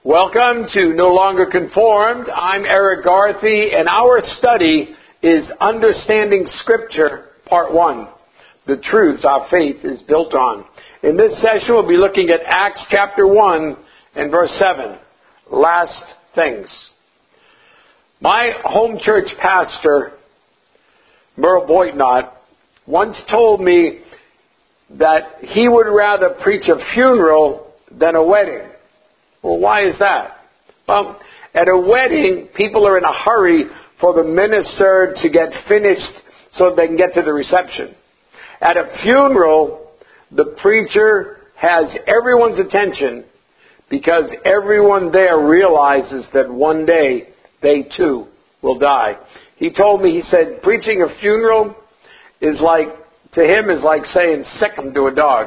Welcome to No Longer Conformed. I'm Eric Garthy, and our study is Understanding Scripture, Part 1. The truths our faith is built on. In this session, we'll be looking at Acts chapter 1 and verse 7. Last things. My home church pastor, Merle Boitnott, once told me that he would rather preach a funeral than a wedding. Well, why is that? Well, at a wedding, people are in a hurry for the minister to get finished so they can get to the reception. At a funeral, the preacher has everyone's attention because everyone there realizes that one day they too will die. He told me, he said, preaching a funeral is like, to him, is like saying sick 'em to a dog.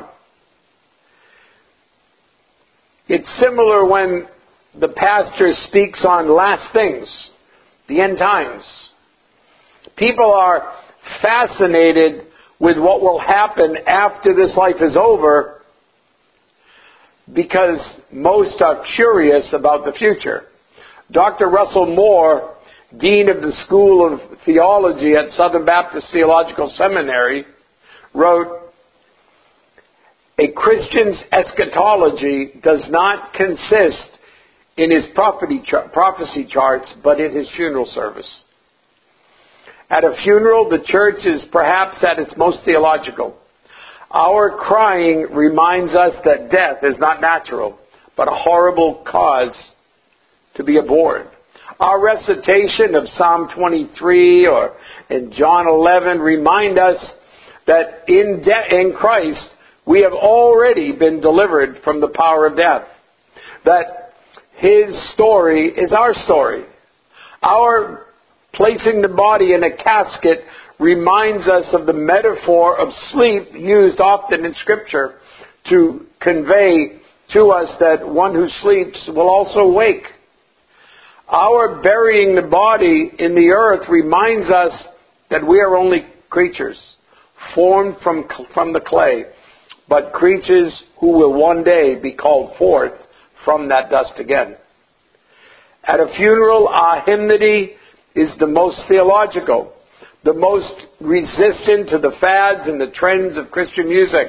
It's similar when the pastor speaks on last things, the end times. People are fascinated with what will happen after this life is over because most are curious about the future. Dr. Russell Moore, Dean of the School of Theology at Southern Baptist Theological Seminary, wrote, "A Christian's eschatology does not consist in his prophecy charts, but in his funeral service." At a funeral, the church is perhaps at its most theological. Our crying reminds us that death is not natural, but a horrible cause to be abhorred. Our recitation of Psalm 23 or in John 11 remind us that in Christ, we have already been delivered from the power of death. That His story is our story. Our placing the body in a casket reminds us of the metaphor of sleep used often in Scripture to convey to us that one who sleeps will also wake. Our burying the body in the earth reminds us that we are only creatures formed from the clay, but creatures who will one day be called forth from that dust again. At a funeral, our hymnody is the most theological, the most resistant to the fads and the trends of Christian music.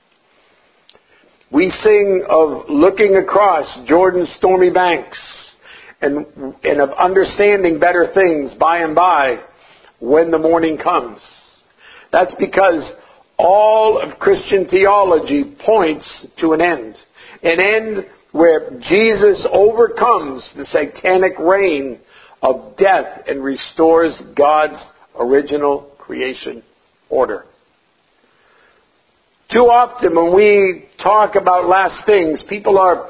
We sing of looking across Jordan's stormy banks and of understanding better things by and by when the morning comes. That's because all of Christian theology points to an end where Jesus overcomes the satanic reign of death and restores God's original creation order. Too often when we talk about last things, people are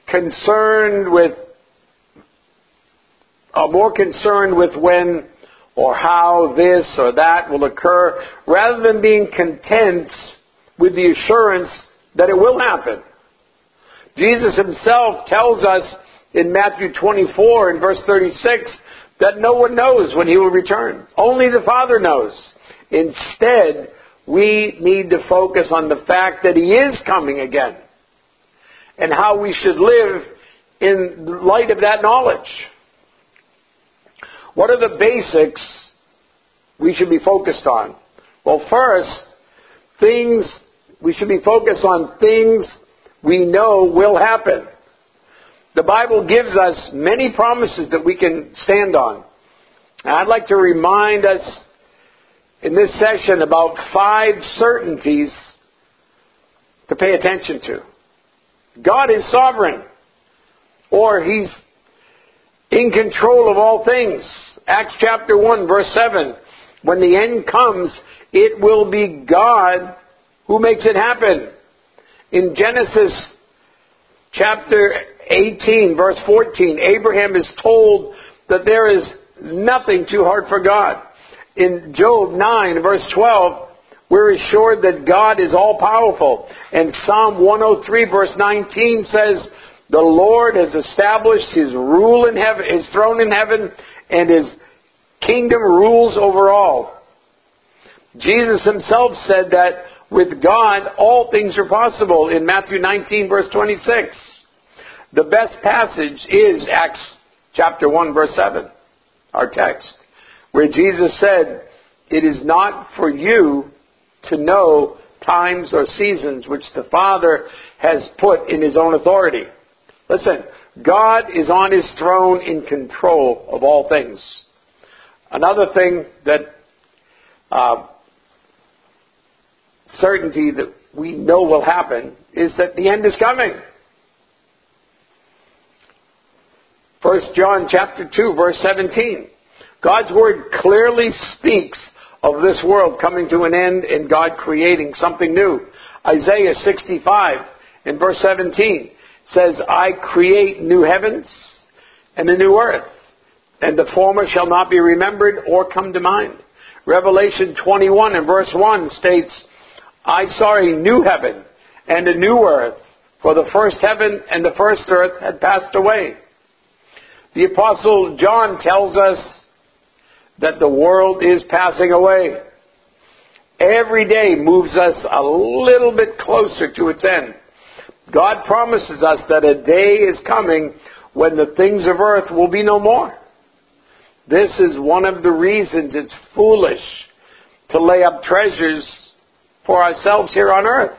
more concerned with when or how this or that will occur, rather than being content with the assurance that it will happen. Jesus himself tells us in Matthew 24 and verse 36 that no one knows when he will return. Only the Father knows. Instead, we need to focus on the fact that he is coming again and how we should live in light of that knowledge. What are the basics we should be focused on? Well, first, we should be focused on things we know will happen. The Bible gives us many promises that we can stand on. And I'd like to remind us in this session about 5 certainties to pay attention to. God is sovereign, or He's in control of all things. Acts chapter 1 verse 7. When the end comes, it will be God who makes it happen. In Genesis chapter 18 verse 14, Abraham is told that there is nothing too hard for God. In Job 9 verse 12, we're assured that God is all powerful. And Psalm 103 verse 19 says, the Lord has established His rule in heaven, His throne in heaven, and His kingdom rules over all. Jesus Himself said that with God all things are possible in Matthew 19 verse 26. The best passage is Acts chapter 1, verse 7, our text, where Jesus said, "It is not for you to know times or seasons which the Father has put in His own authority." Listen, God is on His throne in control of all things. Another thing that certainty that we know will happen is that the end is coming. 1 John chapter 2, verse 17. God's Word clearly speaks of this world coming to an end and God creating something new. Isaiah 65 in verse 17 says, "I create new heavens and a new earth, and the former shall not be remembered or come to mind." Revelation 21 and verse 1 states, "I saw a new heaven and a new earth, for the first heaven and the first earth had passed away." The Apostle John tells us that the world is passing away. Every day moves us a little bit closer to its end. God promises us that a day is coming when the things of earth will be no more. This is one of the reasons it's foolish to lay up treasures for ourselves here on earth.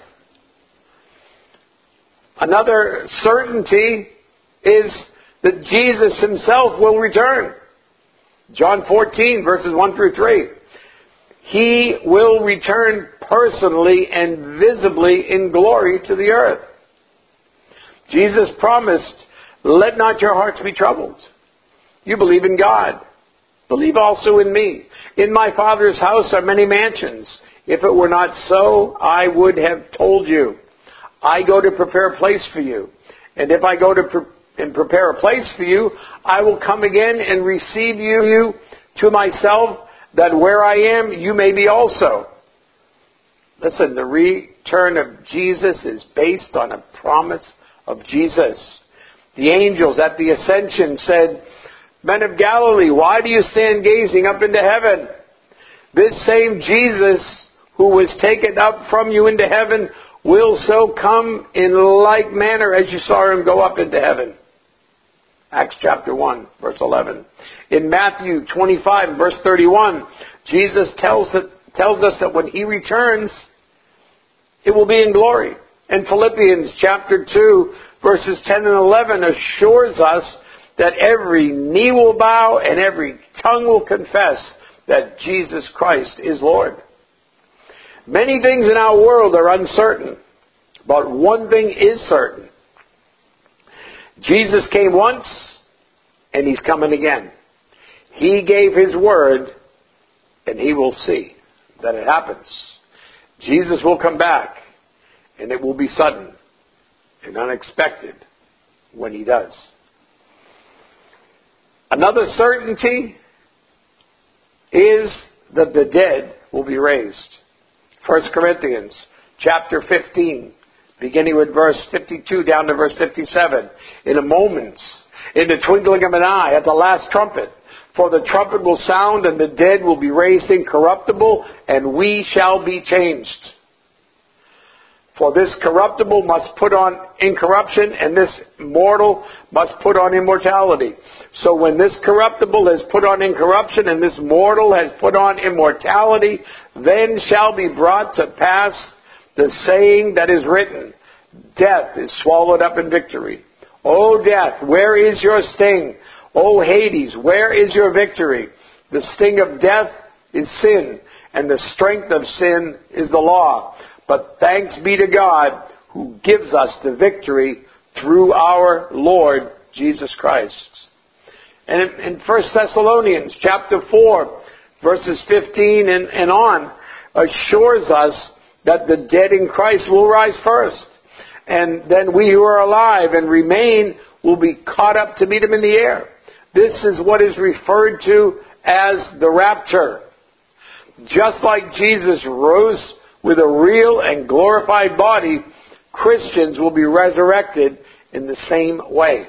Another certainty is that Jesus Himself will return. John 14, verses 1 through 3. He will return personally and visibly in glory to the earth. Jesus promised, "Let not your hearts be troubled. You believe in God. Believe also in me. In my Father's house are many mansions. If it were not so, I would have told you. I go to prepare a place for you. And if I go to prepare a place for you, I will come again and receive you to myself, that where I am, you may be also." Listen, the return of Jesus is based on a promise of Jesus. The angels at the ascension said, "Men of Galilee, why do you stand gazing up into heaven? This same Jesus who was taken up from you into heaven will so come in like manner as you saw Him go up into heaven." Acts chapter 1, verse 11. In Matthew 25, verse 31, Jesus tells us that when He returns, it will be in glory. And Philippians chapter 2, verses 10 and 11 assures us that every knee will bow and every tongue will confess that Jesus Christ is Lord. Many things in our world are uncertain, but one thing is certain. Jesus came once, and He's coming again. He gave His word, and He will see that it happens. Jesus will come back, and it will be sudden and unexpected when He does. Another certainty is that the dead will be raised. 1 Corinthians chapter 15, beginning with verse 52 down to verse 57. "In a moment, in the twinkling of an eye, at the last trumpet, for the trumpet will sound, and the dead will be raised incorruptible, and we shall be changed. For this corruptible must put on incorruption, and this mortal must put on immortality. So when this corruptible has put on incorruption, and this mortal has put on immortality, then shall be brought to pass the saying that is written, Death is swallowed up in victory. O death, where is your sting? O Hades, where is your victory? The sting of death is sin, and the strength of sin is the law. But thanks be to God who gives us the victory through our Lord Jesus Christ." And in 1 Thessalonians chapter 4, verses 15 and on, assures us that the dead in Christ will rise first. And then we who are alive and remain will be caught up to meet Him in the air. This is what is referred to as the rapture. Just like Jesus rose with a real and glorified body, Christians will be resurrected in the same way.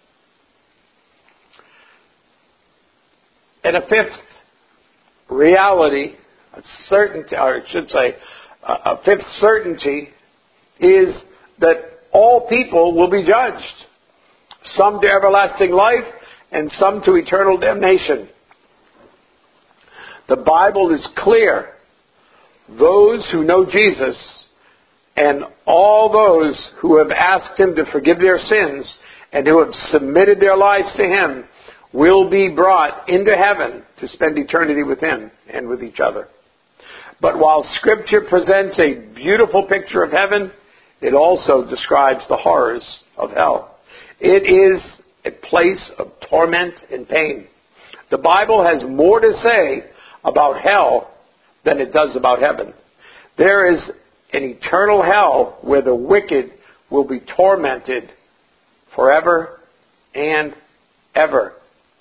And a fifth reality, a certainty, or I should say, a fifth certainty is that all people will be judged. some to everlasting life, and some to eternal damnation. The Bible is clear. Those who know Jesus and all those who have asked Him to forgive their sins and who have submitted their lives to Him will be brought into heaven to spend eternity with Him and with each other. But while Scripture presents a beautiful picture of heaven, it also describes the horrors of hell. It is a place of torment and pain. The Bible has more to say about hell than it does about heaven. There is an eternal hell where the wicked will be tormented forever and ever.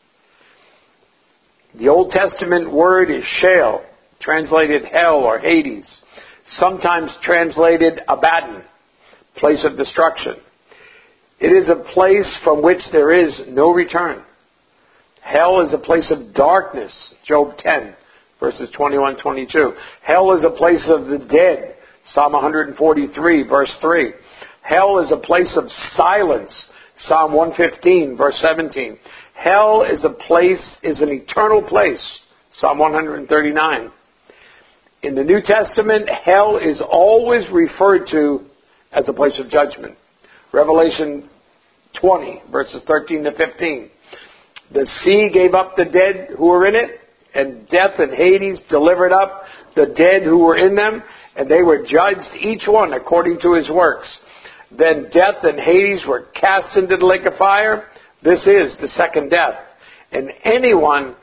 The Old Testament word is Sheol, translated hell or Hades, sometimes translated Abaddon, place of destruction. It is a place from which there is no return. Hell is a place of darkness, Job 10, verses 21-22. Hell is a place of the dead, Psalm 143, verse 3. Hell is a place of silence, Psalm 115, verse 17. Hell is an eternal place, Psalm 139. In the New Testament, hell is always referred to as a place of judgment. Revelation 20, verses 13-15. The sea gave up the dead who were in it, and death and Hades delivered up the dead who were in them, and they were judged, each one according to his works. Then death and Hades were cast into the lake of fire. This is the second death. And anyone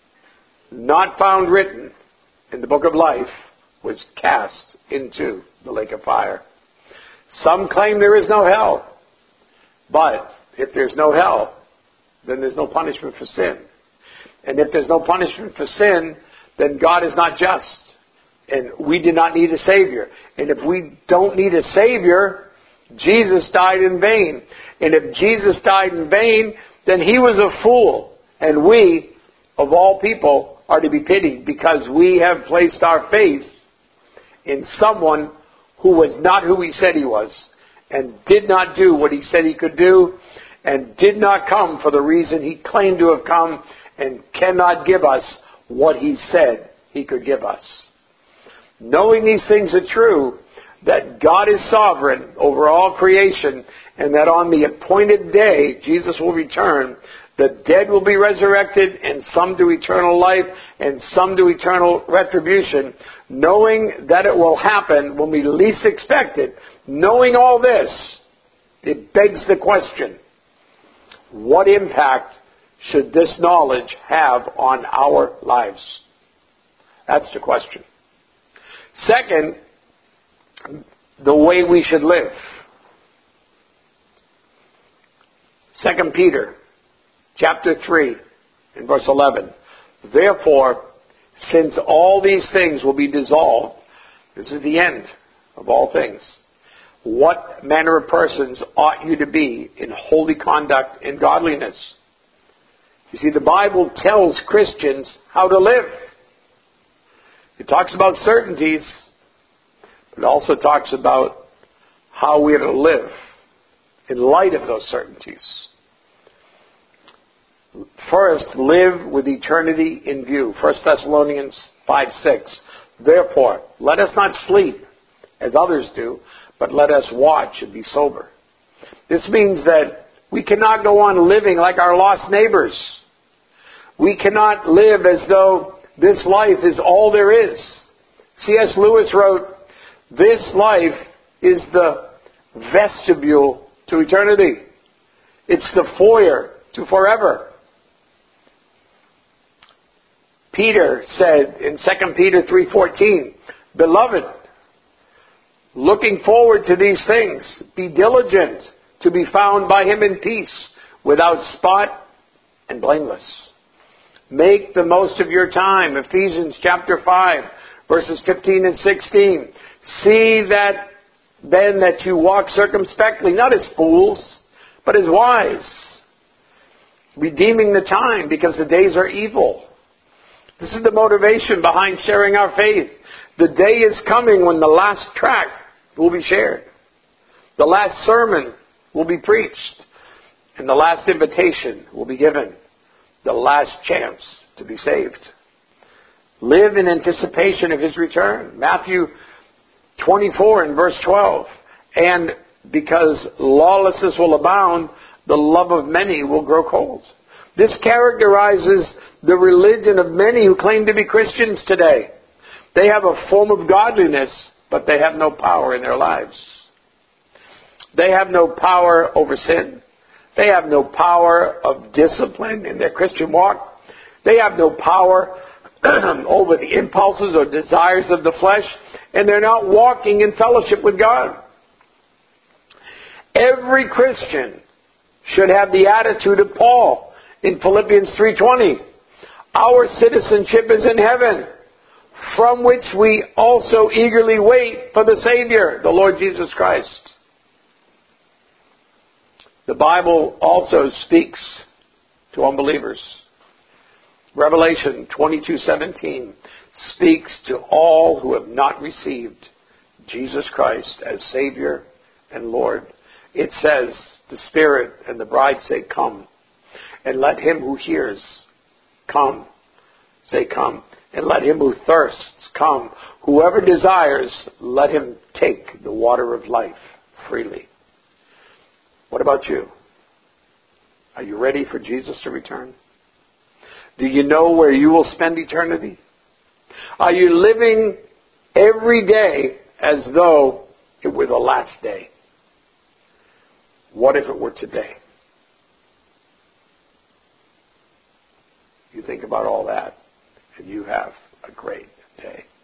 not found written in the book of life was cast into the lake of fire. Some claim there is no hell. But if there's no hell, then there's no punishment for sin. And if there's no punishment for sin, then God is not just. And we do not need a Savior. And if we don't need a Savior, Jesus died in vain. And if Jesus died in vain, then He was a fool. And we, of all people, are to be pitied because we have placed our faith in someone who was not who He said He was, and did not do what He said He could do, and did not come for the reason He claimed to have come, and cannot give us what He said He could give us. Knowing these things are true, that God is sovereign over all creation, and that on the appointed day Jesus will return, the dead will be resurrected, and some to eternal life, and some to eternal retribution. Knowing that it will happen when we least expect it, knowing all this, it begs the question, what impact should this knowledge have on our lives? That's the question. Second, the way we should live. 2 Peter chapter 3 and verse 11. Therefore, since all these things will be dissolved, this is the end of all things. What manner of persons ought you to be in holy conduct and godliness? You see, the Bible tells Christians how to live. It talks about certainties, but it also talks about how we are to live in light of those certainties. First, live with eternity in view. 1 Thessalonians 5:6. Therefore, let us not sleep as others do, but let us watch and be sober. This means that we cannot go on living like our lost neighbors. We cannot live as though this life is all there is. C.S. Lewis wrote, this life is the vestibule to eternity. It's the foyer to forever. Peter said in 2 Peter 3:14, Beloved, looking forward to these things, be diligent to be found by Him in peace, without spot and blameless. Make the most of your time. Ephesians chapter 5, verses 15 and 16. See that then that you walk circumspectly, not as fools, but as wise, redeeming the time because the days are evil. This is the motivation behind sharing our faith. The day is coming when the last tract will be shared. The last sermon will be preached. And the last invitation will be given. The last chance to be saved. Live in anticipation of His return. Matthew 24 and verse 12. And because lawlessness will abound, the love of many will grow cold. This characterizes the religion of many who claim to be Christians today. They have a form of godliness, but they have no power in their lives. They have no power over sin. They have no power of discipline in their Christian walk. They have no power over the impulses or desires of the flesh. And they're not walking in fellowship with God. Every Christian should have the attitude of Paul in Philippians 3:20. Our citizenship is in heaven, from which we also eagerly wait for the Savior, the Lord Jesus Christ. The Bible also speaks to unbelievers. Revelation 22:17 speaks to all who have not received Jesus Christ as Savior and Lord. It says, the Spirit and the bride say, come. And let him who hears come. Say, come. And let him who thirsts come. Whoever desires, let him take the water of life freely. What about you? Are you ready for Jesus to return? Do you know where you will spend eternity? Are you living every day as though it were the last day? What if it were today? You think about all that, and you have a great day.